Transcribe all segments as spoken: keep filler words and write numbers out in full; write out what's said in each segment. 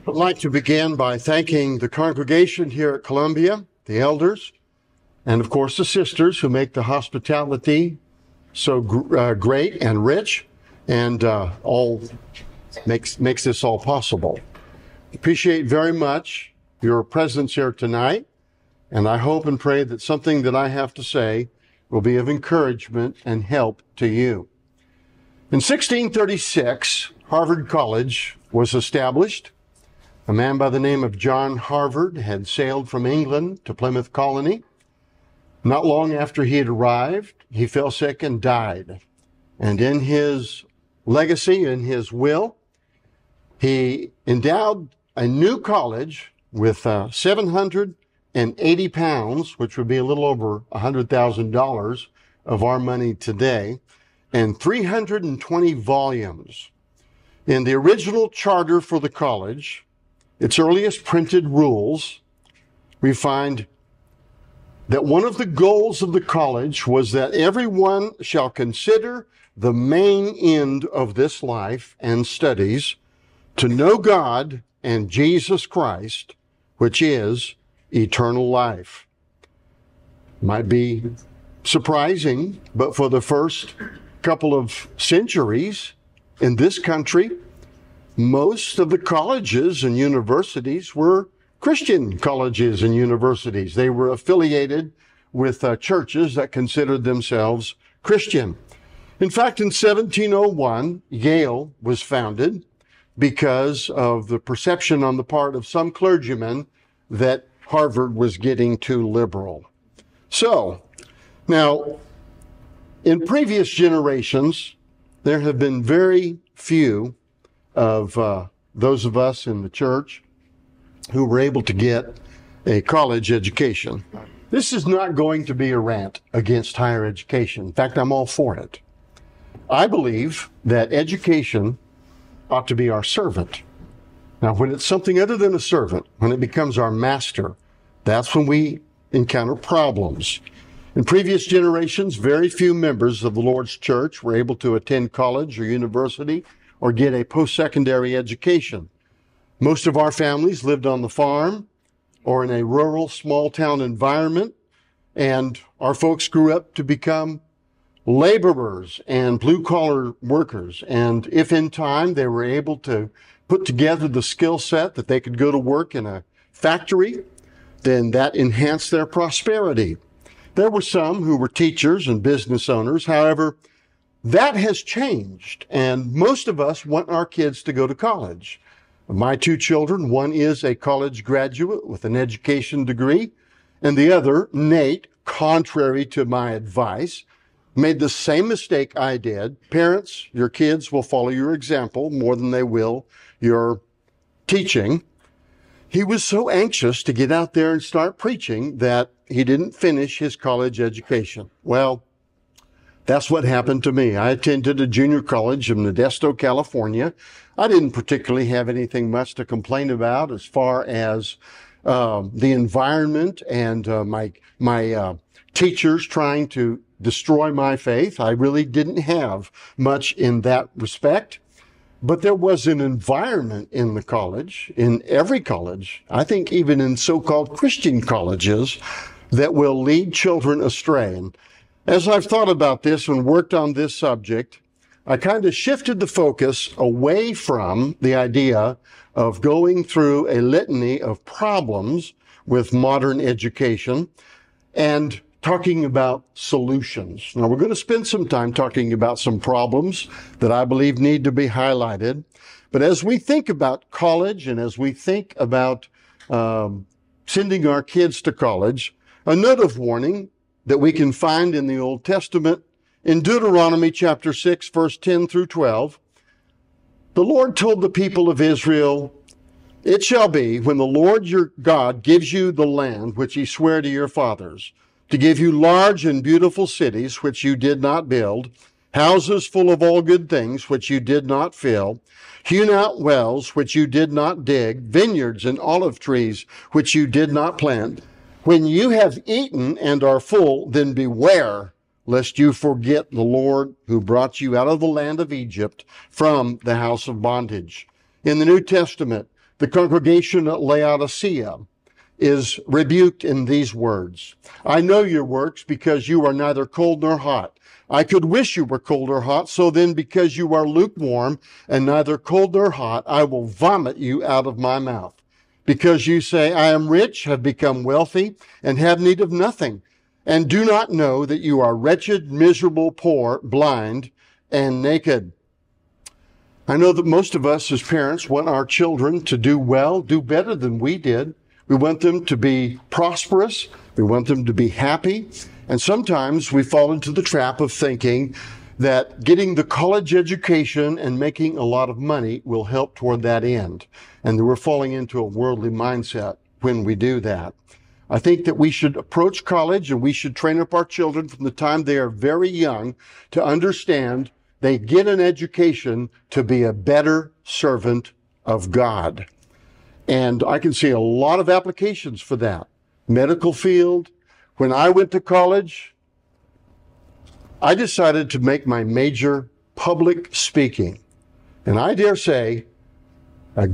I'd like to begin by thanking the congregation here at Columbia, the elders, and of course the sisters who make the hospitality so gr- uh, great and rich, and uh, all makes makes this all possible. Appreciate very much your presence here tonight, and I hope and pray that something that I have to say will be of encouragement and help to you. In sixteen thirty-six, Harvard College was established. A man by the name of John Harvard had sailed from England to Plymouth Colony. Not long after he had arrived, he fell sick and died. And in his legacy, in his will, he endowed a new college with uh, seven hundred eighty pounds, which would be a little over one hundred thousand dollars of our money today, and three hundred twenty volumes. In the original charter for the college, its earliest printed rules, we find that one of the goals of the college was that everyone shall consider the main end of this life and studies to know God and Jesus Christ, which is eternal life. Might be surprising, but for the first couple of centuries in this country, most of the colleges and universities were Christian colleges and universities. They were affiliated with uh, churches that considered themselves Christian. In fact, in seventeen oh one, Yale was founded because of the perception on the part of some clergymen that Harvard was getting too liberal. So, now, in previous generations, there have been very few of uh, those of us in the church who were able to get a college education. This is not going to be a rant against higher education. In fact, I'm all for it. I believe that education ought to be our servant. Now, when it's something other than a servant, when it becomes our master, that's when we encounter problems. In previous generations, very few members of the Lord's church were able to attend college or university or get a post-secondary education. Most of our families lived on the farm or in a rural small-town environment, and our folks grew up to become laborers and blue-collar workers. And if in time they were able to put together the skill set that they could go to work in a factory, then that enhanced their prosperity. There were some who were teachers and business owners. However, that has changed, and most of us want our kids to go to college. My two children, one is a college graduate with an education degree, and the other, Nate, contrary to my advice, made the same mistake I did. Parents, your kids will follow your example more than they will your teaching. He was so anxious to get out there and start preaching that he didn't finish his college education. Well, that's what happened to me. I attended a junior college in Modesto, California. I didn't particularly have anything much to complain about as far as uh, the environment and uh, my my uh, teachers trying to destroy my faith. I really didn't have much in that respect. But there was an environment in the college, in every college, I think even in so-called Christian colleges, that will lead children astray. And as I've thought about this and worked on this subject, I kind of shifted the focus away from the idea of going through a litany of problems with modern education and talking about solutions. Now, we're going to spend some time talking about some problems that I believe need to be highlighted. But as we think about college and as we think about um, sending our kids to college, a note of warning that we can find in the Old Testament in Deuteronomy chapter six, verse ten through twelve. The Lord told the people of Israel, "It shall be when the Lord your God gives you the land which he sware to your fathers, to give you large and beautiful cities which you did not build, houses full of all good things which you did not fill, hewn out wells which you did not dig, vineyards and olive trees which you did not plant. When you have eaten and are full, then beware lest you forget the Lord who brought you out of the land of Egypt from the house of bondage." In the New Testament, the congregation at Laodicea is rebuked in these words. I know your works because you are neither cold nor hot. I could wish you were cold or hot. So then, because you are lukewarm and neither cold nor hot, I will vomit you out of my mouth. Because you say, I am rich, have become wealthy, and have need of nothing, and do not know that you are wretched, miserable, poor, blind, and naked. I know that most of us as parents want our children to do well, do better than we did. We want them to be prosperous. We want them to be happy. And sometimes we fall into the trap of thinking that getting the college education and making a lot of money will help toward that end. And that we're falling into a worldly mindset when we do that. I think that we should approach college and we should train up our children from the time they are very young to understand they get an education to be a better servant of God. And I can see a lot of applications for that. Medical field. When I went to college, I decided to make my major public speaking. And I dare say, I,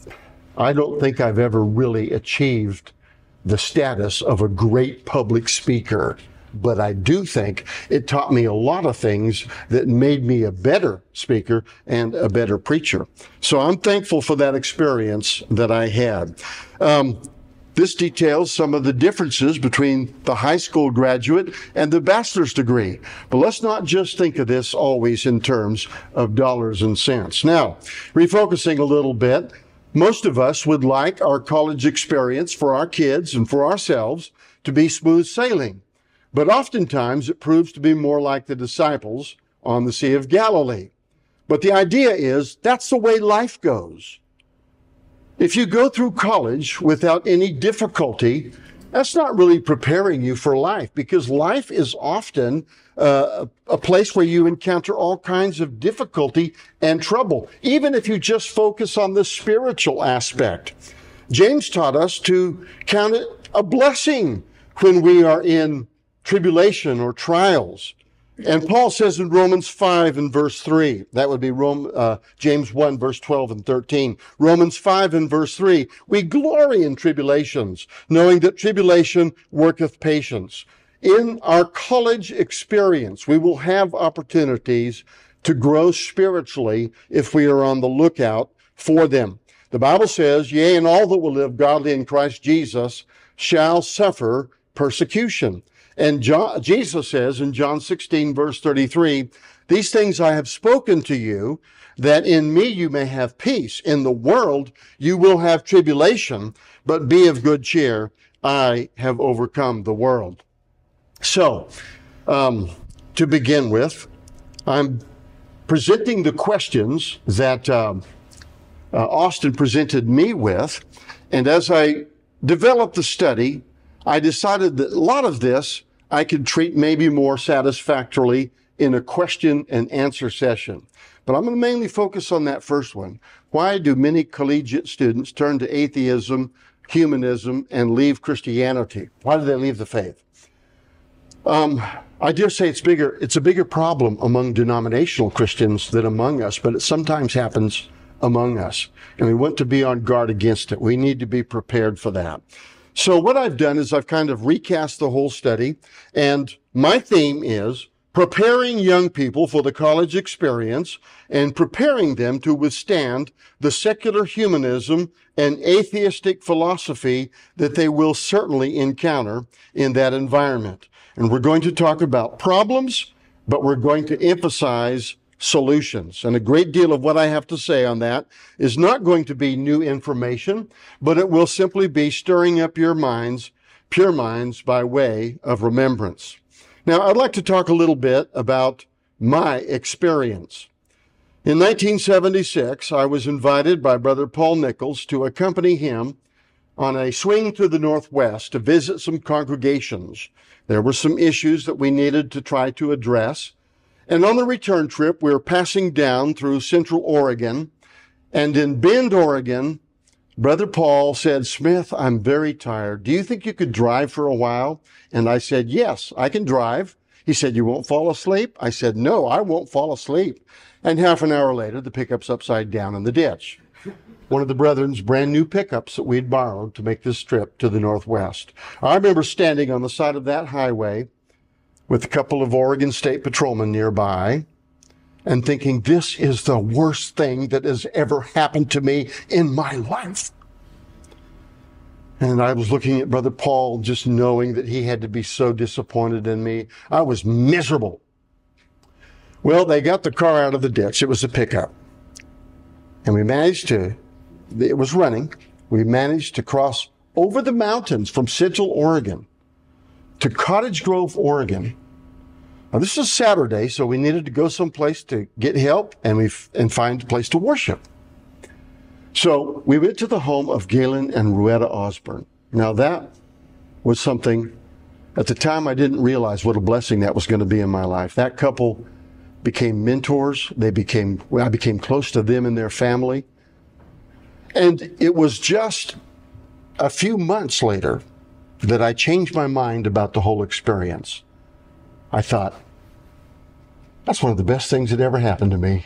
I don't think I've ever really achieved the status of a great public speaker. But I do think it taught me a lot of things that made me a better speaker and a better preacher. So I'm thankful for that experience that I had. Um, this details some of the differences between the high school graduate and the bachelor's degree. But let's not just think of this always in terms of dollars and cents. Now, refocusing a little bit, most of us would like our college experience for our kids and for ourselves to be smooth sailing. But oftentimes it proves to be more like the disciples on the Sea of Galilee. But the idea is that's the way life goes. If you go through college without any difficulty, that's not really preparing you for life, because life is often uh, a place where you encounter all kinds of difficulty and trouble, even if you just focus on the spiritual aspect. James taught us to count it a blessing when we are in tribulation or trials. And Paul says in Romans five and verse three, that would be Rome, uh, James one, verse twelve and thirteen. Romans five and verse three, we glory in tribulations, knowing that tribulation worketh patience. In our college experience, we will have opportunities to grow spiritually if we are on the lookout for them. The Bible says, yea, and all that will live godly in Christ Jesus shall suffer persecution. And John, Jesus says in John sixteen, verse thirty-three, these things I have spoken to you, that in me you may have peace. In the world you will have tribulation, but be of good cheer. I have overcome the world. So, um, to begin with, I'm presenting the questions that um, uh, Austin presented me with. And as I developed the study, I decided that a lot of this I could treat maybe more satisfactorily in a question and answer session. But I'm going to mainly focus on that first one. Why do many collegiate students turn to atheism, humanism, and leave Christianity? Why do they leave the faith? Um, I dare say it's bigger. It's a bigger problem among denominational Christians than among us, but it sometimes happens among us. And we want to be on guard against it. We need to be prepared for that. So what I've done is I've kind of recast the whole study, and my theme is preparing young people for the college experience and preparing them to withstand the secular humanism and atheistic philosophy that they will certainly encounter in that environment. And we're going to talk about problems, but we're going to emphasize solutions. And a great deal of what I have to say on that is not going to be new information, but it will simply be stirring up your minds, pure minds, by way of remembrance. Now, I'd like to talk a little bit about my experience. In nineteen seventy-six, I was invited by Brother Paul Nichols to accompany him on a swing to the Northwest to visit some congregations. There were some issues that we needed to try to address. And on the return trip, we were passing down through Central Oregon. And in Bend, Oregon, Brother Paul said, Smith, I'm very tired. Do you think you could drive for a while? And I said, yes, I can drive. He said, you won't fall asleep? I said, no, I won't fall asleep. And half an hour later, the pickup's upside down in the ditch. one of the brethren's brand new pickups that we'd borrowed to make this trip to the Northwest. I remember standing on the side of that highway with a couple of Oregon State patrolmen nearby and thinking, this is the worst thing that has ever happened to me in my life. And I was looking at Brother Paul, just knowing that he had to be so disappointed in me. I was miserable. Well, they got the car out of the ditch. It was a pickup. And we managed to, it was running. We managed to cross over the mountains from Central Oregon to Cottage Grove, Oregon. Now, this is Saturday, so we needed to go someplace to get help and we and find a place to worship. So we went to the home of Galen and Ruetta Osborne. Now, that was something, at the time I didn't realize what a blessing that was going to be in my life. That couple became mentors. They became, well, I became close to them and their family. And it was just a few months later that I changed my mind about the whole experience. I thought, that's one of the best things that ever happened to me.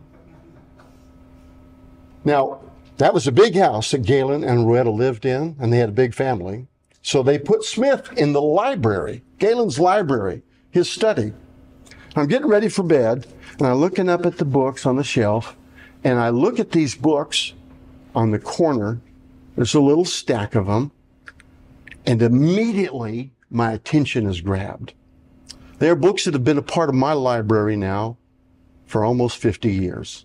Now, that was a big house that Galen and Ruetta lived in, and they had a big family. So they put Smith in the library, Galen's library, his study. I'm getting ready for bed, and I'm looking up at the books on the shelf, and I look at these books on the corner. There's a little stack of them, and immediately my attention is grabbed. They are books that have been a part of my library now for almost fifty years.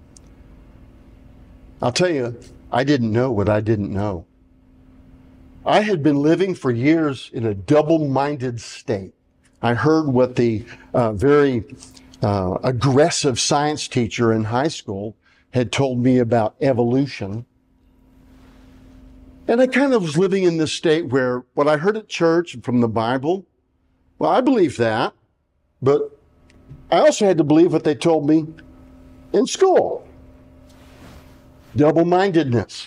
I'll tell you, I didn't know what I didn't know. I had been living for years in a double-minded state. I heard what the uh, very uh, aggressive science teacher in high school had told me about evolution. And I kind of was living in this state where what I heard at church and from the Bible, well, I believed that, but I also had to believe what they told me in school. Double-mindedness.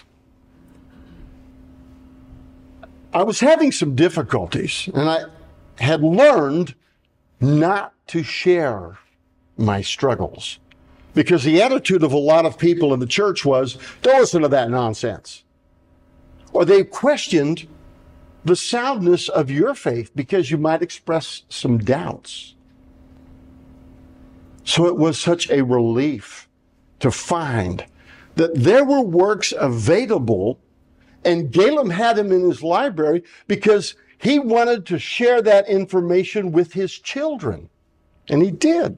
I was having some difficulties, and I had learned not to share my struggles because the attitude of a lot of people in the church was, don't listen to that nonsense. Or they questioned the soundness of your faith because you might express some doubts. So it was such a relief to find that there were works available, and Galen had them in his library because he wanted to share that information with his children. And he did.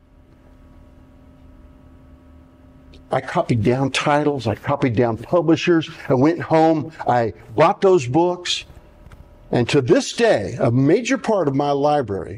I copied down titles. I copied down publishers. I went home. I bought those books. And to this day, a major part of my library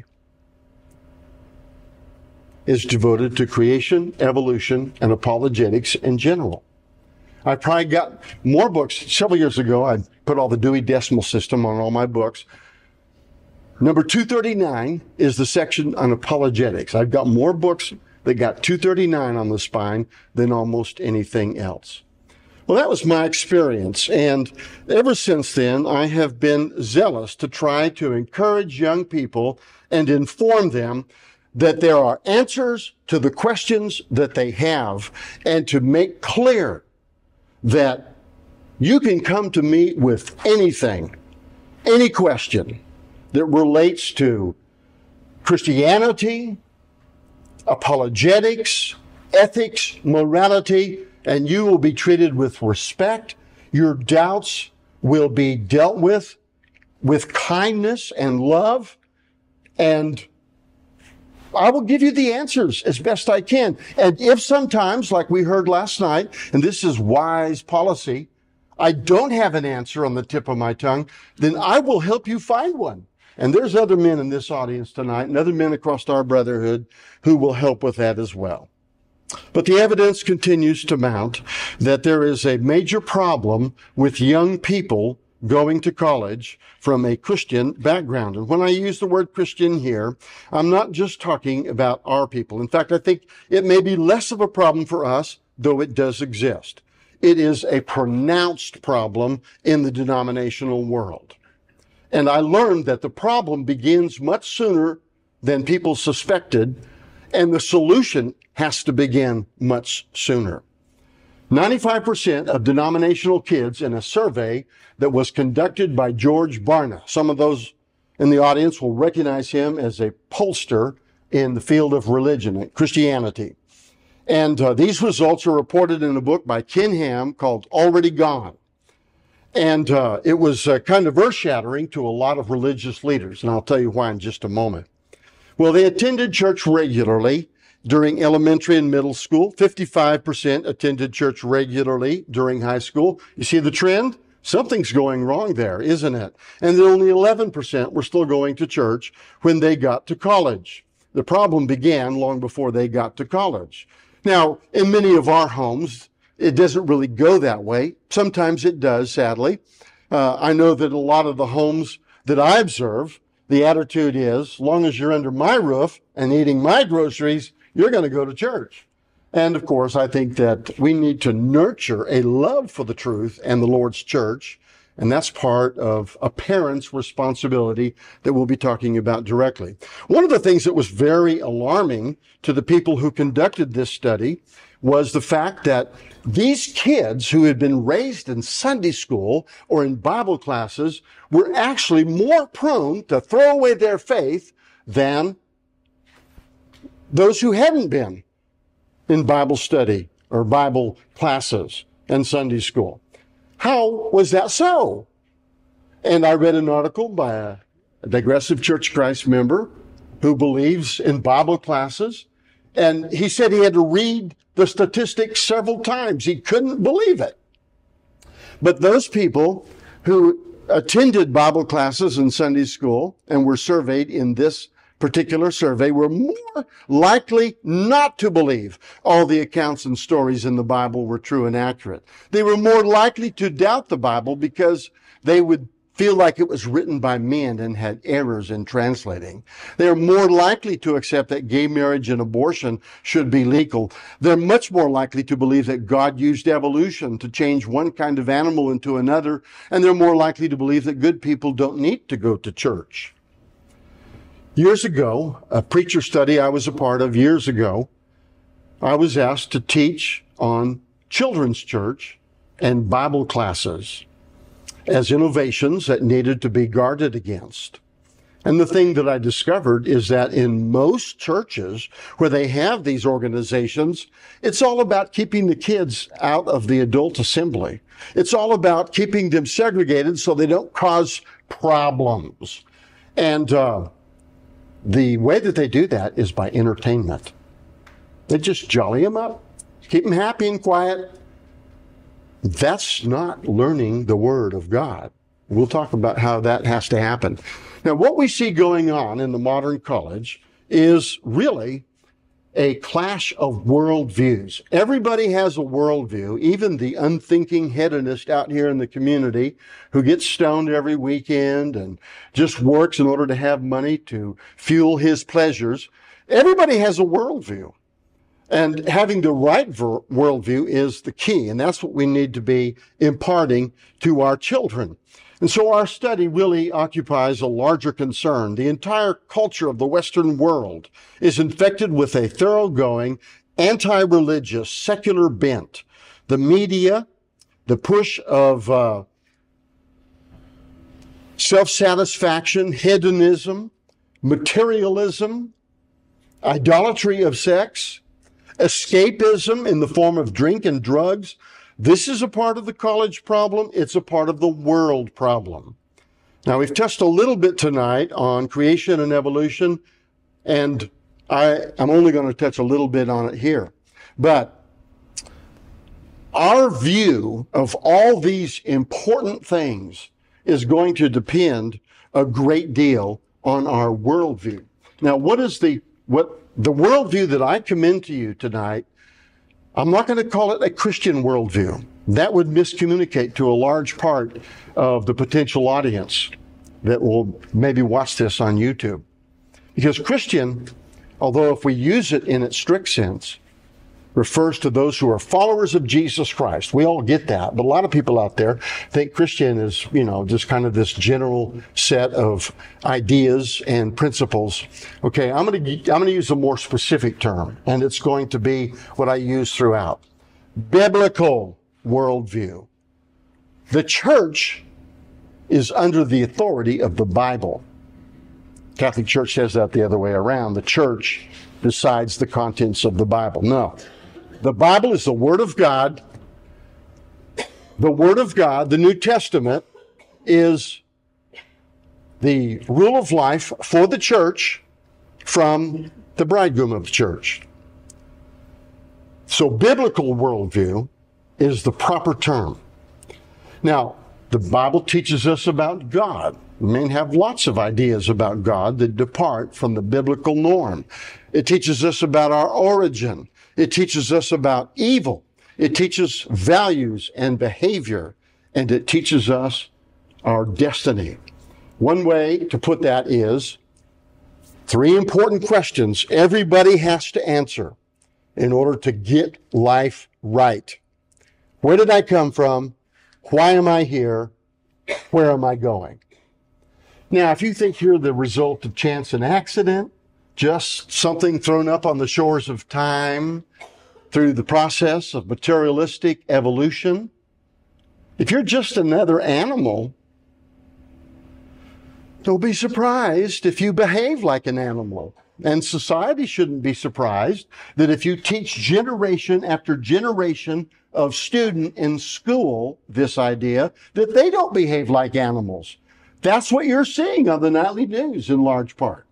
is devoted to creation, evolution, and apologetics in general. I probably got more books. Several years ago, I put all the Dewey Decimal System on all my books. Number two thirty-nine is the section on apologetics. I've got more books that got two thirty-nine on the spine than almost anything else. Well, that was my experience. And ever since then, I have been zealous to try to encourage young people and inform them that there are answers to the questions that they have, and to make clear that you can come to me with anything, any question that relates to Christianity, apologetics, ethics, morality, and you will be treated with respect. Your doubts will be dealt with with kindness and love, and I will give you the answers as best I can. And if sometimes, like we heard last night, and this is wise policy, I don't have an answer on the tip of my tongue, then I will help you find one. And there's other men in this audience tonight and other men across our brotherhood who will help with that as well. But the evidence continues to mount that there is a major problem with young people going to college from a Christian background. And when I use the word Christian here, I'm not just talking about our people. In fact, I think it may be less of a problem for us, though it does exist. It is a pronounced problem in the denominational world. And I learned that the problem begins much sooner than people suspected, and the solution has to begin much sooner. ninety-five percent of denominational kids in a survey that was conducted by George Barna. Some of those in the audience will recognize him as a pollster in the field of religion and Christianity. And uh, these results are reported in a book by Ken Ham called Already Gone. And uh, it was uh, kind of earth-shattering to a lot of religious leaders, and I'll tell you why in just a moment. Well, they attended church regularly during elementary and middle school. fifty-five percent attended church regularly during high school. You see the trend? Something's going wrong there, isn't it? And then only eleven percent were still going to church when they got to college. The problem began long before they got to college. Now, in many of our homes, it doesn't really go that way. Sometimes it does, sadly. Uh, I know that a lot of the homes that I observe, the attitude is, as long as you're under my roof and eating my groceries, you're going to go to church. And of course, I think that we need to nurture a love for the truth and the Lord's church. And that's part of a parent's responsibility that we'll be talking about directly. One of the things that was very alarming to the people who conducted this study was the fact that these kids who had been raised in Sunday school or in Bible classes were actually more prone to throw away their faith than those who hadn't been in Bible study or Bible classes and Sunday school. How was that so? And I read an article by a Digressive Church of Christ member who believes in Bible classes, and he said he had to read the statistics several times. He couldn't believe it. But those people who attended Bible classes in Sunday school and were surveyed in this particular survey were more likely not to believe all the accounts and stories in the Bible were true and accurate. They were more likely to doubt the Bible because they would feel like it was written by men and had errors in translating. They're more likely to accept that gay marriage and abortion should be legal. They're much more likely to believe that God used evolution to change one kind of animal into another, and they're more likely to believe that good people don't need to go to church. Years ago, a preacher study I was a part of years ago, I was asked to teach on children's church and Bible classes as innovations that needed to be guarded against. And the thing that I discovered is that in most churches where they have these organizations, it's all about keeping the kids out of the adult assembly. It's all about keeping them segregated so they don't cause problems. And uh, the way that they do that is by entertainment. They just jolly them up, keep them happy and quiet. That's not learning the Word of God. We'll talk about how that has to happen. Now, what we see going on in the modern college is really a clash of worldviews. Everybody has a worldview, even the unthinking hedonist out here in the community who gets stoned every weekend and just works in order to have money to fuel his pleasures. Everybody has a worldview. And having the right ver- worldview is the key, and that's what we need to be imparting to our children. And so our study really occupies a larger concern. The entire culture of the Western world is infected with a thoroughgoing, anti-religious, secular bent. The media, the push of uh, self-satisfaction, hedonism, materialism, idolatry of sex, escapism in the form of drink and drugs. This is a part of the college problem. It's a part of the world problem. Now, we've touched a little bit tonight on creation and evolution, and I, I'm only going to touch a little bit on it here. But our view of all these important things is going to depend a great deal on our worldview. Now, what is the, what, the worldview that I commend to you tonight? I'm not going to call it a Christian worldview. That would miscommunicate to a large part of the potential audience that will maybe watch this on YouTube. Because Christian, although if we use it in its strict sense, refers to those who are followers of Jesus Christ. We all get that. But a lot of people out there think Christian is, you know, just kind of this general set of ideas and principles. Okay, I'm going to, I'm going to use a more specific term, and it's going to be what I use throughout. biblical worldview. The church is under the authority of the Bible. Catholic Church says that the other way around. The church decides the contents of the Bible. No. The Bible is the Word of God. The Word of God, the New Testament, is the rule of life for the church from the bridegroom of the church. So biblical worldview is the proper term. Now, the Bible teaches us about God. Men have lots of ideas about God that depart from the biblical norm. It teaches us about our origin. It teaches us about evil. It teaches values and behavior. And it teaches us our destiny. One way to put that is three important questions everybody has to answer in order to get life right. Where did I come from? Why am I here? Where am I going? Now, if you think you're the result of chance and accident, just something thrown up on the shores of time through the process of materialistic evolution, if you're just another animal, don't be surprised if you behave like an animal. And society shouldn't be surprised that if you teach generation after generation of student in school this idea, that they don't behave like animals. That's what you're seeing on the nightly news in large part.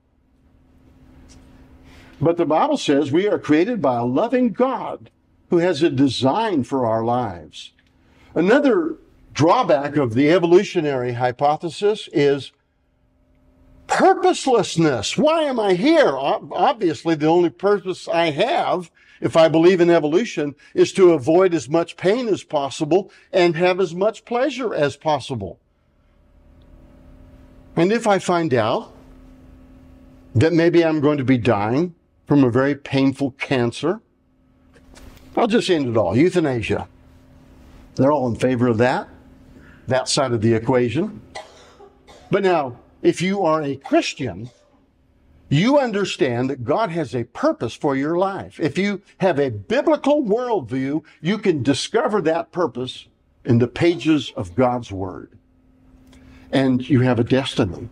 But the Bible says we are created by a loving God who has a design for our lives. Another drawback of the evolutionary hypothesis is purposelessness. Why am I here? Obviously, the only purpose I have, if I believe in evolution, is to avoid as much pain as possible and have as much pleasure as possible. And if I find out that maybe I'm going to be dying from a very painful cancer, I'll just end it all. Euthanasia. They're all in favor of that, that side of the equation. But now, if you are a Christian, you understand that God has a purpose for your life. If you have a biblical worldview, you can discover that purpose in the pages of God's Word. And you have a destiny.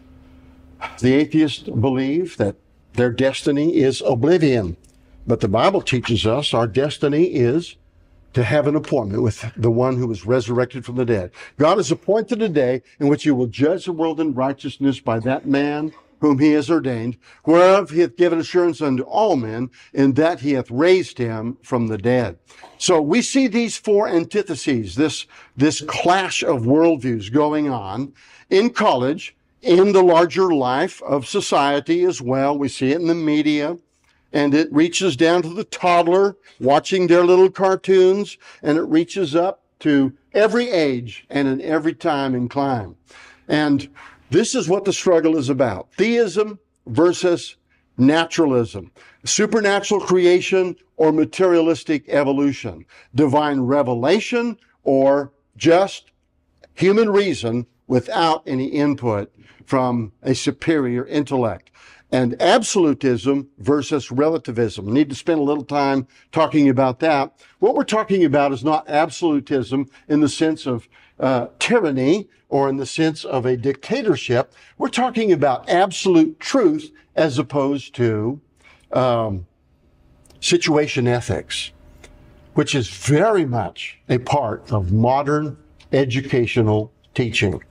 The atheists believe that their destiny is oblivion. But the Bible teaches us our destiny is to have an appointment with the one who was resurrected from the dead. God has appointed a day in which he will judge the world in righteousness by that man whom he has ordained, whereof he hath given assurance unto all men, in that he hath raised him from the dead. So we see these four antitheses, this, this clash of worldviews going on in college, in the larger life of society as well. We see it in the media. And it reaches down to the toddler watching their little cartoons, and it reaches up to every age and in every time and clime. And this is what the struggle is about. Theism versus naturalism. Supernatural creation or materialistic evolution. Divine revelation or just human reason without any input from a superior intellect. And absolutism versus relativism. We need to spend a little time talking about that. What we're talking about is not absolutism in the sense of uh, tyranny or in the sense of a dictatorship. We're talking about absolute truth as opposed to um, situation ethics, which is very much a part of modern educational teaching.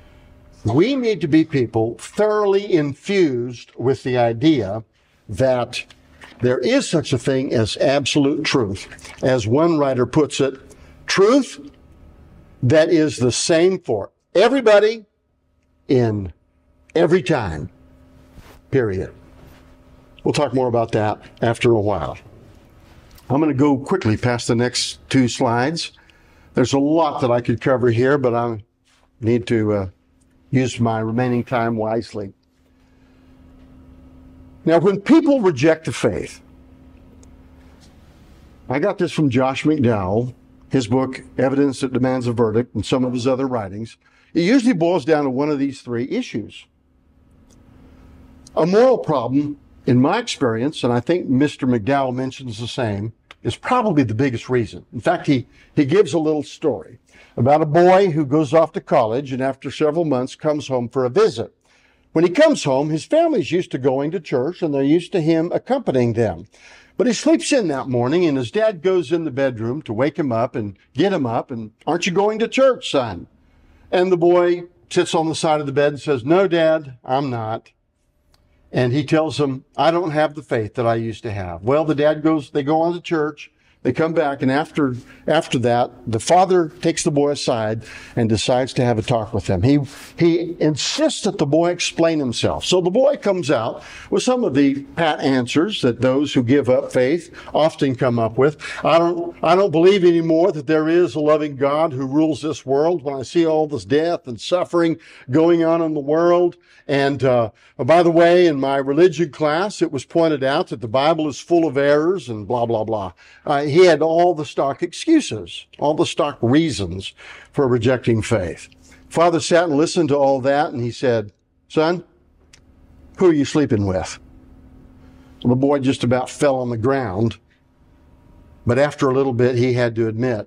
We need to be people thoroughly infused with the idea that there is such a thing as absolute truth. As one writer puts it, truth that is the same for everybody in every time, period. We'll talk more about that after a while. I'm going to go quickly past the next two slides. There's a lot that I could cover here, but I need to uh, use my remaining time wisely. Now, when people reject the faith, I got this from Josh McDowell, his book, Evidence That Demands a Verdict, and some of his other writings. It usually boils down to one of these three issues. A moral problem, in my experience, and I think Mister McDowell mentions the same, is probably the biggest reason. In fact, he, he gives a little story about a boy who goes off to college and after several months comes home for a visit. When he comes home, his family's used to going to church and they're used to him accompanying them. But he sleeps in that morning and his dad goes in the bedroom to wake him up and get him up and, "Aren't you going to church, son?" And the boy sits on the side of the bed and says, "No, Dad, I'm not." And he tells him, "I don't have the faith that I used to have." Well, the dad goes, they go on to church. They come back, and after after that, the father takes the boy aside and decides to have a talk with him. He he insists that the boy explain himself. So the boy comes out with some of the pat answers that those who give up faith often come up with. I don't I don't believe anymore that there is a loving God who rules this world when I see all this death and suffering going on in the world. And uh, by the way, in my religion class, it was pointed out that the Bible is full of errors and blah, blah, blah. Uh, he had all the stock excuses, all the stock reasons for rejecting faith. Father sat and listened to all that, and he said, "Son, who are you sleeping with?" Well, the boy just about fell on the ground. But after a little bit, he had to admit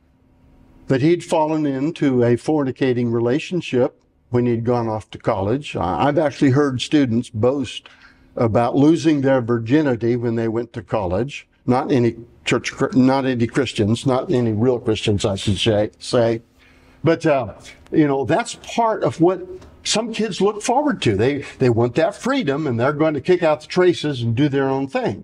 that he'd fallen into a fornicating relationship when he'd gone off to college. I've actually heard students boast about losing their virginity when they went to college. Not any church, not any Christians, not any real Christians, I should say. say. But, uh, you know, that's part of what some kids look forward to. They, they want that freedom, and they're going to kick out the traces and do their own thing.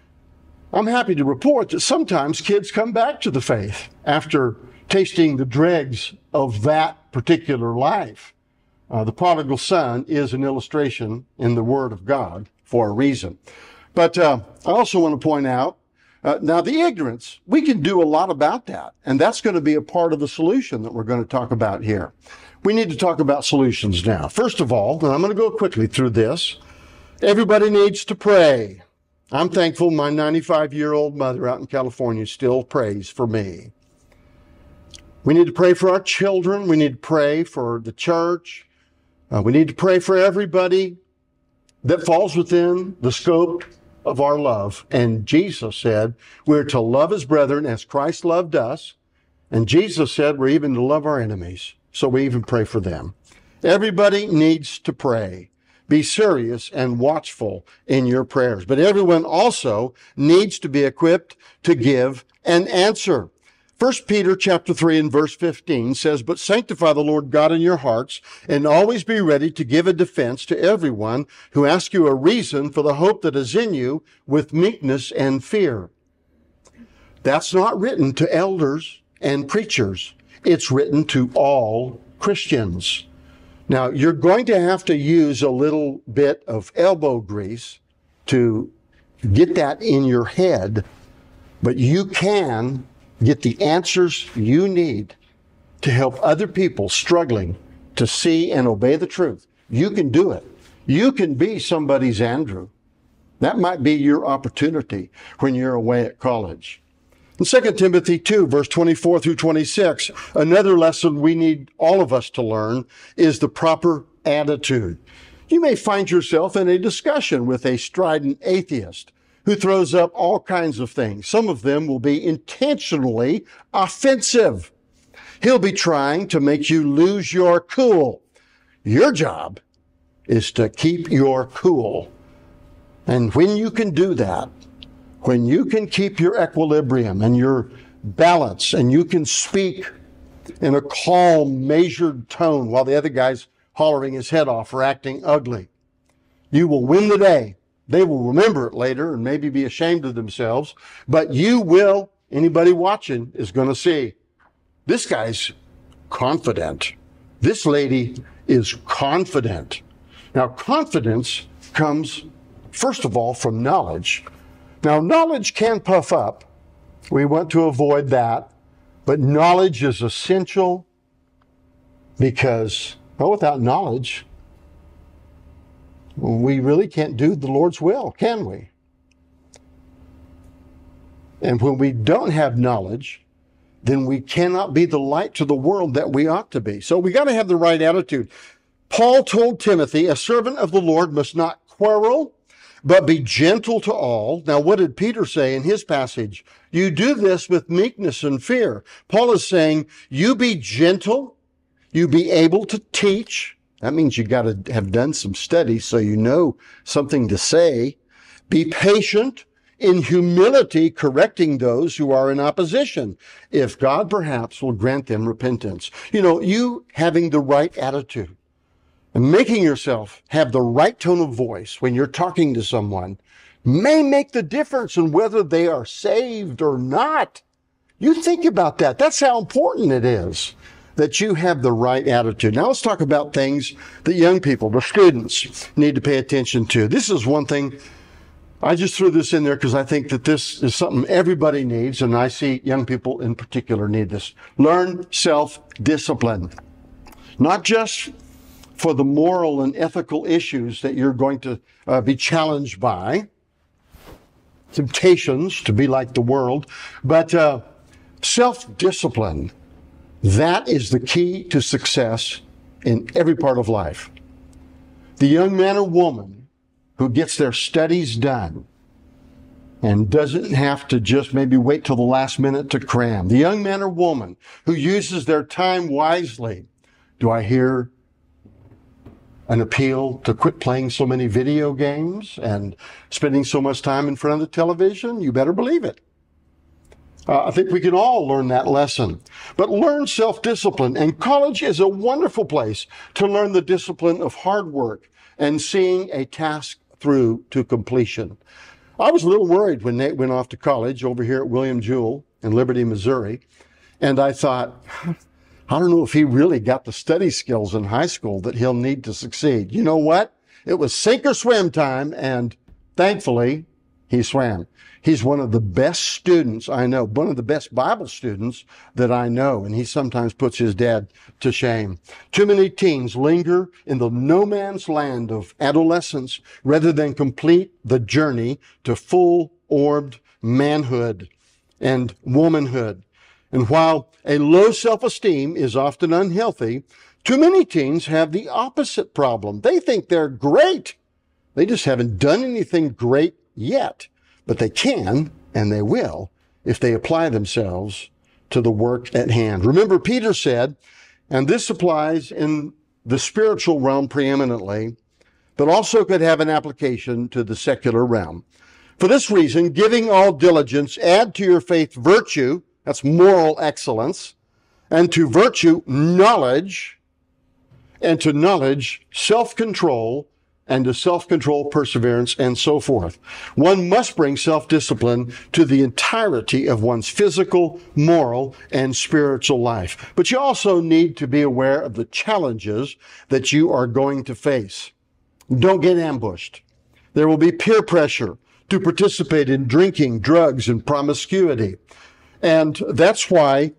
I'm happy to report that sometimes kids come back to the faith after tasting the dregs of that particular life. Uh, the prodigal son is an illustration in the Word of God for a reason. But uh, I also want to point out, uh, now the ignorance, we can do a lot about that. And that's going to be a part of the solution that we're going to talk about here. We need to talk about solutions now. First of all, and I'm going to go quickly through this, everybody needs to pray. I'm thankful my ninety-five-year-old mother out in California still prays for me. We need to pray for our children. We need to pray for the church. Uh, we need to pray for everybody that falls within the scope of our love. And Jesus said we're to love his brethren as Christ loved us. And Jesus said we're even to love our enemies. So we even pray for them. Everybody needs to pray. Be serious and watchful in your prayers. But everyone also needs to be equipped to give an answer. First Peter chapter three and verse fifteen says, "But sanctify the Lord God in your hearts, and always be ready to give a defense to everyone who asks you a reason for the hope that is in you with meekness and fear." That's not written to elders and preachers. It's written to all Christians. Now, you're going to have to use a little bit of elbow grease to get that in your head, but you can get the answers you need to help other people struggling to see and obey the truth. You can do it. You can be somebody's Andrew. That might be your opportunity when you're away at college. In Second Timothy two, verse twenty-four through twenty-six, another lesson we need all of us to learn is the proper attitude. You may find yourself in a discussion with a strident atheist who throws up all kinds of things. Some of them will be intentionally offensive. He'll be trying to make you lose your cool. Your job is to keep your cool. And when you can do that, when you can keep your equilibrium and your balance, and you can speak in a calm, measured tone while the other guy's hollering his head off or acting ugly, you will win the day. They will remember it later and maybe be ashamed of themselves, but you will, anybody watching is going to see, this guy's confident. This lady is confident. Now, confidence comes, first of all, from knowledge. Now, knowledge can puff up. We want to avoid that, but knowledge is essential because, well, without knowledge, we really can't do the Lord's will, can we? And when we don't have knowledge, then we cannot be the light to the world that we ought to be. So we got to have the right attitude. Paul told Timothy, a servant of the Lord must not quarrel, but be gentle to all. Now, what did Peter say in his passage? You do this with meekness and fear. Paul is saying, you be gentle, you be able to teach. That means you got to have done some study so you know something to say. Be patient, in humility correcting those who are in opposition, if God perhaps will grant them repentance. You know, you having the right attitude and making yourself have the right tone of voice when you're talking to someone may make the difference in whether they are saved or not. You think about that. That's how important it is that you have the right attitude. Now let's talk about things that young people, the students, need to pay attention to. This is one thing. I just threw this in there because I think that this is something everybody needs, and I see young people in particular need this. Learn self-discipline. Not just for the moral and ethical issues that you're going to uh, be challenged by, temptations to be like the world, but uh, self-discipline. That is the key to success in every part of life. The young man or woman who gets their studies done and doesn't have to just maybe wait till the last minute to cram. The young man or woman who uses their time wisely. Do I hear an appeal to quit playing so many video games and spending so much time in front of the television? You better believe it. Uh, I think we can all learn that lesson. But learn self-discipline. And college is a wonderful place to learn the discipline of hard work and seeing a task through to completion. I was a little worried when Nate went off to college over here at William Jewell in Liberty, Missouri. And I thought, I don't know if he really got the study skills in high school that he'll need to succeed. You know what? It was sink or swim time, and thankfully, he swam. He's one of the best students I know, one of the best Bible students that I know, and he sometimes puts his dad to shame. Too many teens linger in the no man's land of adolescence rather than complete the journey to full-orbed manhood and womanhood. And while a low self-esteem is often unhealthy, too many teens have the opposite problem. They think they're great. They just haven't done anything great yet. But they can, and they will, if they apply themselves to the work at hand. Remember, Peter said, and this applies in the spiritual realm preeminently, but also could have an application to the secular realm. For this reason, giving all diligence, add to your faith virtue, that's moral excellence, and to virtue, knowledge, and to knowledge, self-control, and to self-control, perseverance, and so forth. One must bring self-discipline to the entirety of one's physical, moral, and spiritual life. But you also need to be aware of the challenges that you are going to face. Don't get ambushed. There will be peer pressure to participate in drinking, drugs, and promiscuity. And that's why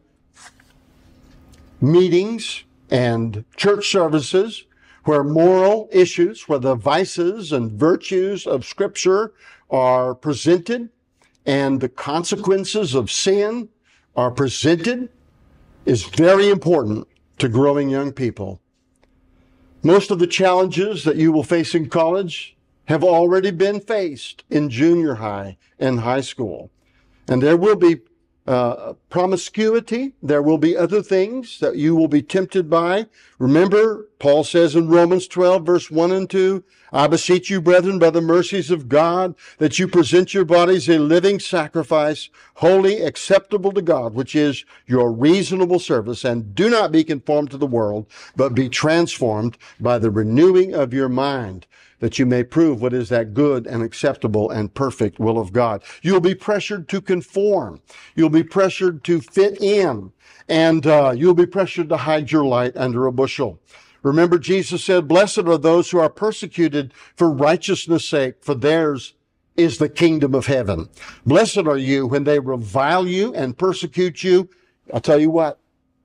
meetings and church services where moral issues, where the vices and virtues of Scripture are presented and the consequences of sin are presented, is very important to growing young people. Most of the challenges that you will face in college have already been faced in junior high and high school. And there will be Uh, promiscuity. There will be other things that you will be tempted by. Remember, Paul says in Romans twelve, verse one and two, I beseech you, brethren, by the mercies of God, that you present your bodies a living sacrifice, holy, acceptable to God, which is your reasonable service. And do not be conformed to the world, but be transformed by the renewing of your mind, that you may prove what is that good and acceptable and perfect will of God. You'll be pressured to conform. You'll be pressured to fit in. And uh, you'll be pressured to hide your light under a bushel. Remember, Jesus said, blessed are those who are persecuted for righteousness' sake, for theirs is the kingdom of heaven. Blessed are you when they revile you and persecute you. I'll tell you what,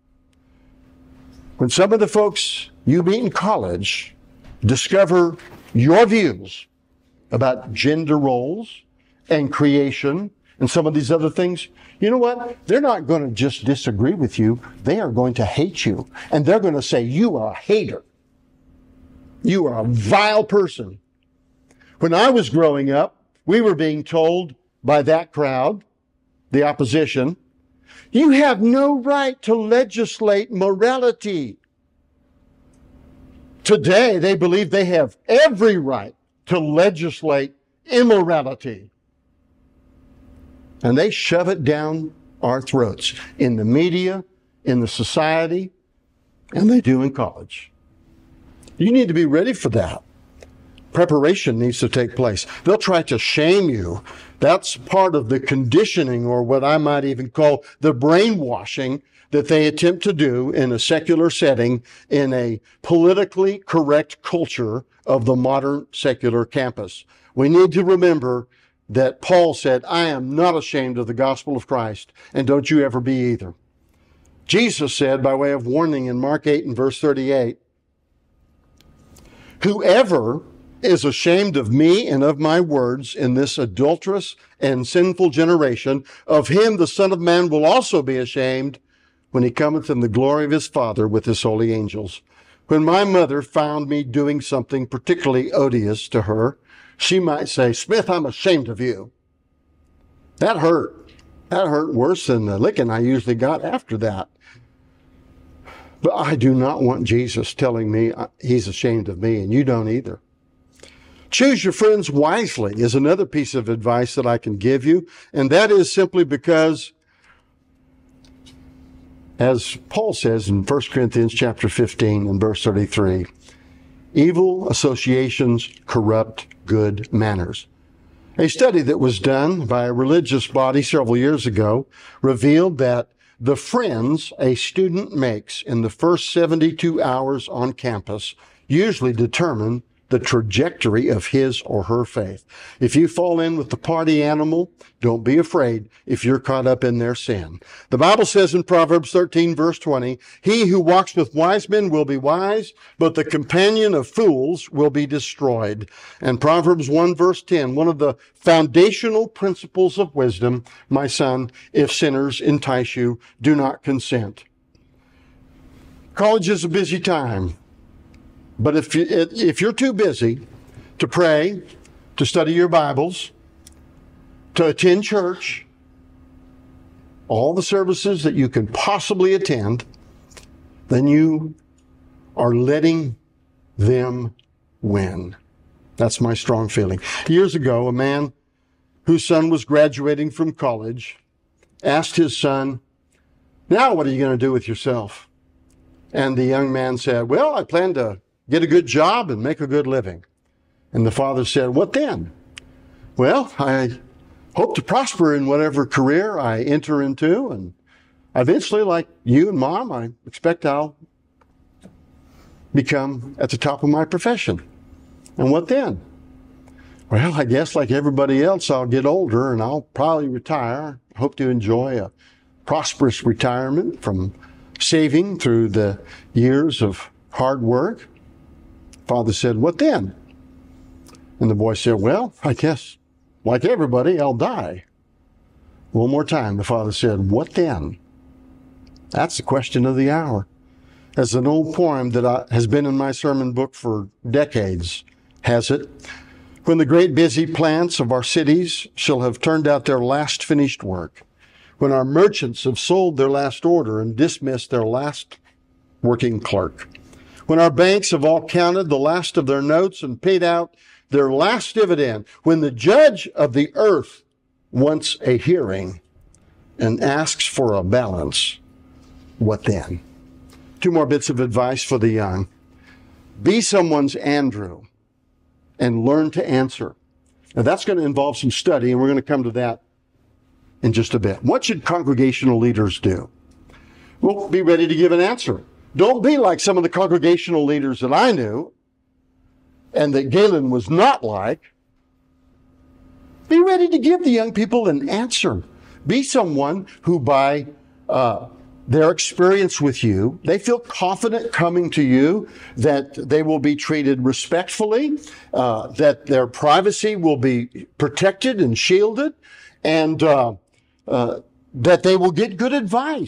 when some of the folks you meet in college discover your views about gender roles and creation and some of these other things, you know what? They're not going to just disagree with you. They are going to hate you. And they're going to say, you are a hater. You are a vile person. When I was growing up, we were being told by that crowd, the opposition, you have no right to legislate morality. Today, they believe they have every right to legislate immorality. And they shove it down our throats in the media, in the society, and they do in college. You need to be ready for that. Preparation needs to take place. They'll try to shame you. That's part of the conditioning, or what I might even call the brainwashing, that they attempt to do in a secular setting in a politically correct culture of the modern secular campus. We need to remember that Paul said, I am not ashamed of the gospel of Christ, and don't you ever be either. Jesus said, by way of warning in Mark eight and verse thirty-eight, whoever is ashamed of me and of my words in this adulterous and sinful generation, of him the Son of Man will also be ashamed when he cometh in the glory of his Father with his holy angels. When my mother found me doing something particularly odious to her, she might say, Smith, I'm ashamed of you. That hurt. That hurt worse than the licking I usually got after that. But I do not want Jesus telling me he's ashamed of me, and you don't either. Choose your friends wisely is another piece of advice that I can give you, and that is simply because, as Paul says in First Corinthians chapter fifteen and verse thirty-three, evil associations corrupt good manners. A study that was done by a religious body several years ago revealed that the friends a student makes in the first seventy-two hours on campus usually determine the trajectory of his or her faith. If you fall in with the party animal, don't be afraid if you're caught up in their sin. The Bible says in Proverbs thirteen, verse twenty, he who walks with wise men will be wise, but the companion of fools will be destroyed. And Proverbs one, verse ten, one of the foundational principles of wisdom, my son, if sinners entice you, do not consent. College is a busy time. But if, you, if you're too busy to pray, to study your Bibles, to attend church, all the services that you can possibly attend, then you are letting them win. That's my strong feeling. Years ago, a man whose son was graduating from college asked his son, now what are you going to do with yourself? And the young man said, well, I plan to get a good job and make a good living. And the father said, what then? Well, I hope to prosper in whatever career I enter into. And eventually, like you and Mom, I expect I'll become at the top of my profession. And what then? Well, I guess like everybody else, I'll get older and I'll probably retire. I hope to enjoy a prosperous retirement from saving through the years of hard work. Father said, what then? And the boy said, well, I guess, like everybody, I'll die. One more time, the father said, what then? That's the question of the hour. As an old poem that I, has been in my sermon book for decades has it, when the great busy plants of our cities shall have turned out their last finished work, when our merchants have sold their last order and dismissed their last working clerk, when our banks have all counted the last of their notes and paid out their last dividend, when the judge of the earth wants a hearing and asks for a balance, what then? Two more bits of advice for the young. Be someone's Andrew and learn to answer. Now that's going to involve some study, and we're going to come to that in just a bit. What should congregational leaders do? Well, be ready to give an answer. Don't be like some of the congregational leaders that I knew and that Galen was not like. Be ready to give the young people an answer. Be someone who by uh, their experience with you, they feel confident coming to you, that they will be treated respectfully, uh, that their privacy will be protected and shielded, and uh, uh, that they will get good advice.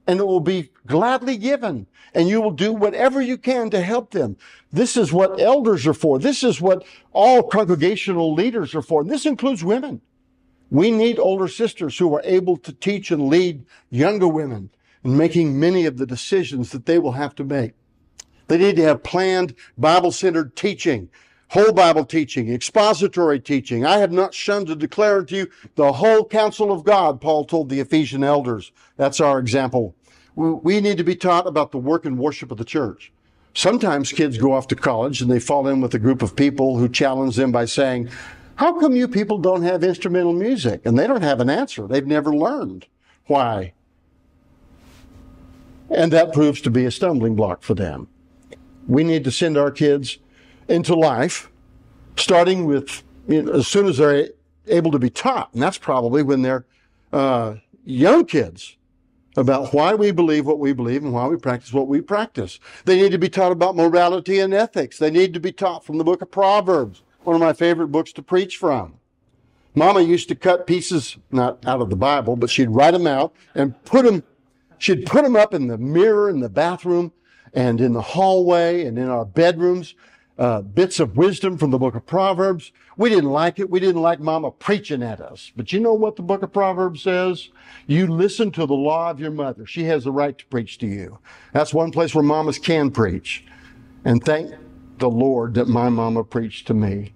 and it will be gladly given. And you will do whatever you can to help them. This is what elders are for. This is what all congregational leaders are for. And this includes women. We need older sisters who are able to teach and lead younger women in making many of the decisions that they will have to make. They need to have planned Bible-centered teaching, whole Bible teaching, expository teaching. I have not shunned to declare unto you the whole counsel of God, Paul told the Ephesian elders. That's our example. We need to be taught about the work and worship of the church. Sometimes kids go off to college and they fall in with a group of people who challenge them by saying, how come you people don't have instrumental music? And they don't have an answer. They've never learned why. And that proves to be a stumbling block for them. We need to send our kids into life, starting with, you know, as soon as they're able to be taught. And that's probably when they're uh, young kids, about why we believe what we believe and why we practice what we practice. They need to be taught about morality and ethics. They need to be taught from the book of Proverbs, one of my favorite books to preach from. Mama used to cut pieces, not out of the Bible, but she'd write them out and put them, she'd put them up in the mirror in the bathroom and in the hallway and in our bedrooms, uh, bits of wisdom from the book of Proverbs. We didn't like it. We didn't like Mama preaching at us. But you know what the book of Proverbs says? You listen to the law of your mother. She has the right to preach to you. That's one place where mamas can preach. And thank the Lord that my mama preached to me.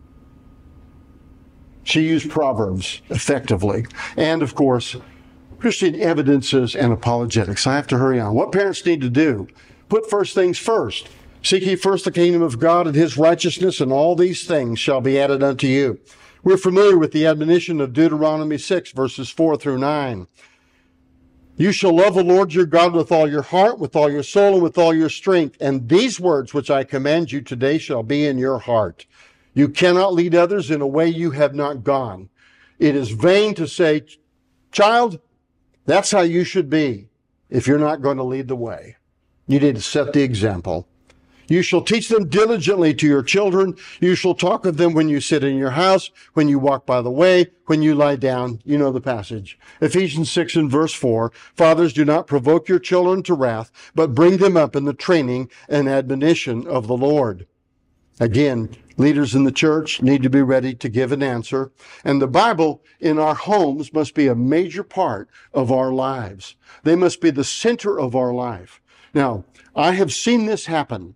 She used Proverbs effectively. And, of course, Christian evidences and apologetics. I have to hurry on. What parents need to do? Put first things first. Seek ye first the kingdom of God and his righteousness, and all these things shall be added unto you. We're familiar with the admonition of Deuteronomy six, verses four through nine. You shall love the Lord your God with all your heart, with all your soul, and with all your strength. And these words which I command you today shall be in your heart. You cannot lead others in a way you have not gone. It is vain to say, child, that's how you should be, if you're not going to lead the way. You need to set the example. You shall teach them diligently to your children. You shall talk of them when you sit in your house, when you walk by the way, when you lie down. You know the passage. Ephesians six and verse four. Fathers, do not provoke your children to wrath, but bring them up in the training and admonition of the Lord. Again, leaders in the church need to be ready to give an answer. And the Bible in our homes must be a major part of our lives. They must be the center of our life. Now, I have seen this happen.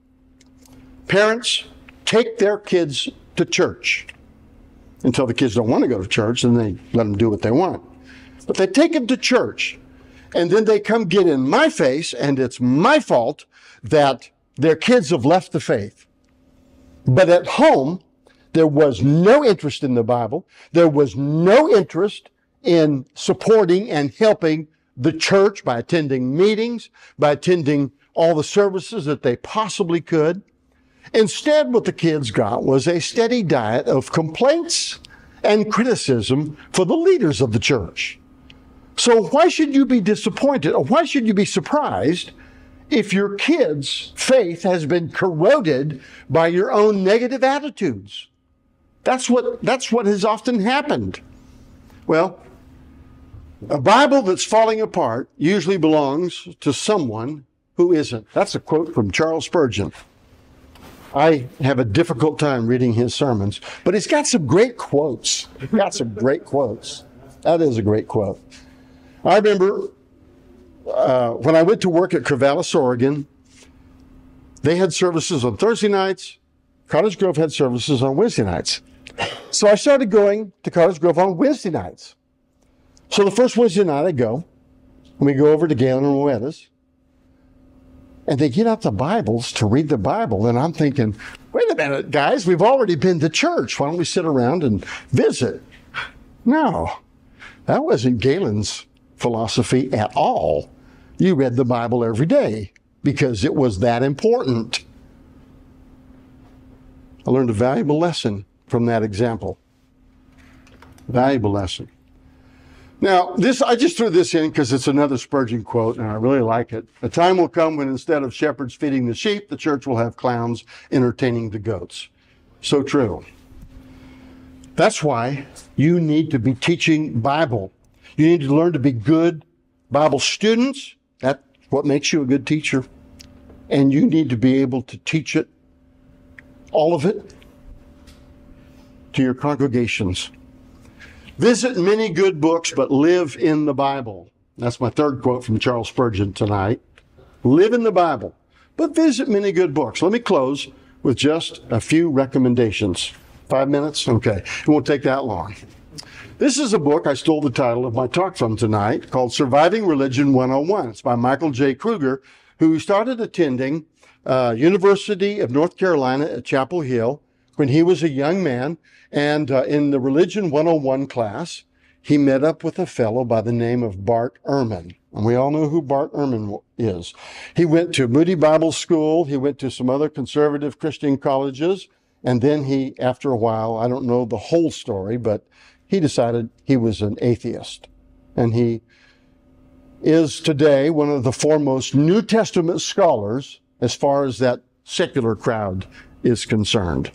Parents take their kids to church until the kids don't want to go to church, and they let them do what they want. But they take them to church, and then they come get in my face, and it's my fault that their kids have left the faith. But at home, there was no interest in the Bible. There was no interest in supporting and helping the church by attending meetings, by attending all the services that they possibly could. Instead, what the kids got was a steady diet of complaints and criticism for the leaders of the church. So why should you be disappointed, or why should you be surprised if your kids' faith has been corroded by your own negative attitudes? That's what, that's what has often happened. Well, a Bible that's falling apart usually belongs to someone who isn't. That's a quote from Charles Spurgeon. I have a difficult time reading his sermons, but he's got some great quotes. He's got some great quotes. That is a great quote. I remember uh, when I went to work at Corvallis, Oregon, they had services on Thursday nights. Cottage Grove had services on Wednesday nights. So I started going to Cottage Grove on Wednesday nights. So the first Wednesday night I go, and we go over to Galen and Roetta's, and they get out the Bibles to read the Bible. And I'm thinking, wait a minute, guys, we've already been to church. Why don't we sit around and visit? No, that wasn't Galen's philosophy at all. You read the Bible every day because it was that important. I learned a valuable lesson from that example. Valuable lesson. Now, this, I just threw this in because it's another Spurgeon quote, and I really like it. A time will come when instead of shepherds feeding the sheep, the church will have clowns entertaining the goats. So true. That's why you need to be teaching Bible. You need to learn to be good Bible students, that's what makes you a good teacher. And you need to be able to teach it, all of it, to your congregations. Visit many good books, but live in the Bible. That's my third quote from Charles Spurgeon tonight. Live in the Bible, but visit many good books. Let me close with just a few recommendations. Five minutes? Okay. It won't take that long. This is a book I stole the title of my talk from tonight called Surviving Religion one oh one. It's by Michael J. Kruger, who started attending uh, University of North Carolina at Chapel Hill when he was a young man. And uh, in the Religion one oh one class, he met up with a fellow by the name of Bart Ehrman. And we all know who Bart Ehrman is. He went to Moody Bible School. He went to some other conservative Christian colleges. And then he, after a while, I don't know the whole story, but he decided he was an atheist. And he is today one of the foremost New Testament scholars as far as that secular crowd is concerned.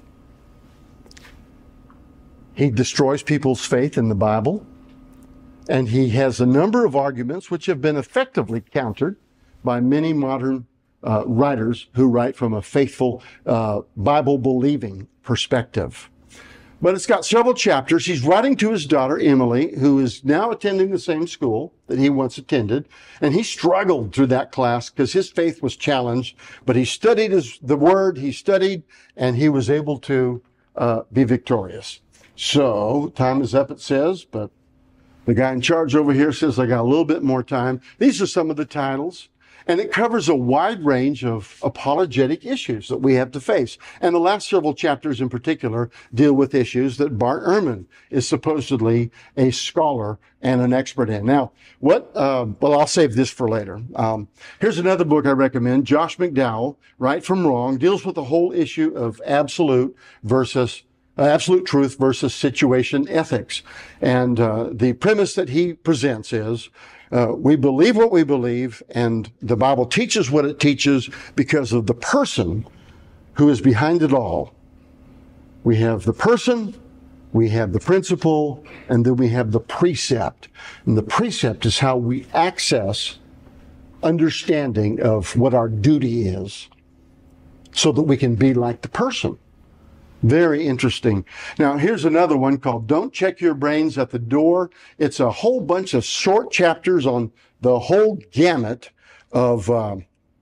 He destroys people's faith in the Bible, and he has a number of arguments which have been effectively countered by many modern uh, writers who write from a faithful uh, Bible-believing perspective. But it's got several chapters. He's writing to his daughter, Emily, who is now attending the same school that he once attended. And he struggled through that class because his faith was challenged. But he studied his, the Word, he studied, and he was able to uh, be victorious. So, time is up, it says, but the guy in charge over here says I got a little bit more time. These are some of the titles. And it covers a wide range of apologetic issues that we have to face. And the last several chapters in particular deal with issues that Bart Ehrman is supposedly a scholar and an expert in. Now, what, uh, well, I'll save this for later. Um, here's another book I recommend. Josh McDowell, Right from Wrong, deals with the whole issue of absolute versus Uh, absolute truth versus situation ethics. And uh, the premise that he presents is uh, we believe what we believe, and the Bible teaches what it teaches because of the person who is behind it all. We have the person, we have the principle, and then we have the precept. And the precept is how we access understanding of what our duty is so that we can be like the person. Very interesting. Now, here's another one called Don't Check Your Brains at the Door. It's a whole bunch of short chapters on the whole gamut of uh,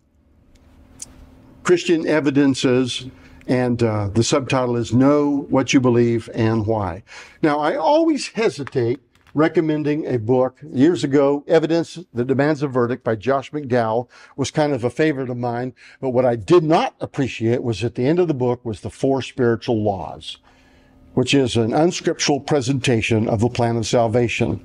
Christian evidences, and uh, the subtitle is Know What You Believe and Why. Now, I always hesitate recommending a book. Years ago, Evidence That Demands a Verdict by Josh McDowell was kind of a favorite of mine. But what I did not appreciate was at the end of the book was the Four Spiritual Laws, which is an unscriptural presentation of the plan of salvation.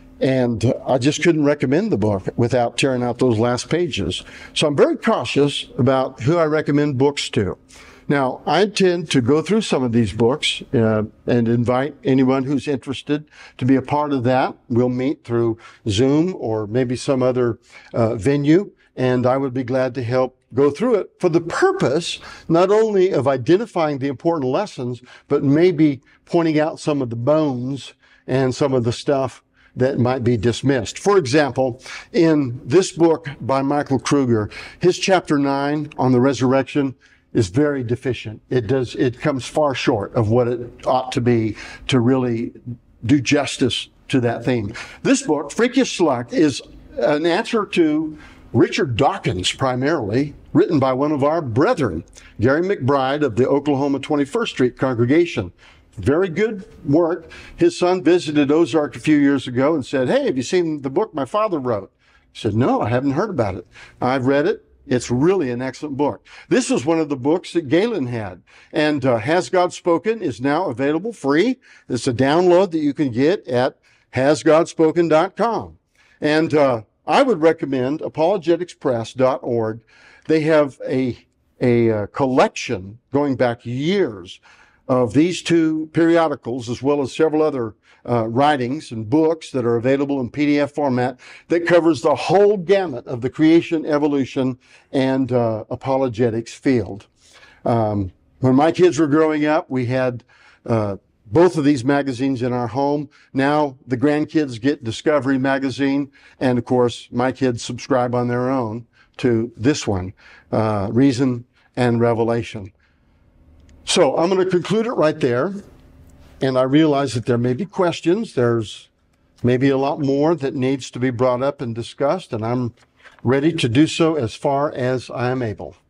And I just couldn't recommend the book without tearing out those last pages. So I'm very cautious about who I recommend books to. Now, I intend to go through some of these books uh, and invite anyone who's interested to be a part of that. We'll meet through Zoom or maybe some other uh, venue, and I would be glad to help go through it for the purpose not only of identifying the important lessons, but maybe pointing out some of the bones and some of the stuff that might be dismissed. For example, in this book by Michael Kruger, his chapter nine on the resurrection is very deficient. It does, it comes far short of what it ought to be to really do justice to that theme. This book, Freakish Luck, is an answer to Richard Dawkins, primarily, written by one of our brethren, Gary McBride of the Oklahoma twenty-first Street congregation. Very good work. His son visited Ozark a few years ago and said, "Hey, have you seen the book my father wrote?" He said, "No, I haven't heard about it." I've read it. It's really an excellent book. This is one of the books that Galen had. And uh, Has God Spoken is now available free. It's a download that you can get at has god spoken dot com. And uh, I would recommend apologetics press dot org. They have a, a, a collection going back years of these two periodicals, as well as several other uh, writings and books that are available in P D F format that covers the whole gamut of the creation, evolution, and uh, apologetics field. Um, when my kids were growing up, we had uh, both of these magazines in our home. Now the grandkids get Discovery magazine, and of course my kids subscribe on their own to this one, uh, Reason and Revelation. So I'm going to conclude it right there. And I realize that there may be questions. There's maybe a lot more that needs to be brought up and discussed, and I'm ready to do so as far as I am able.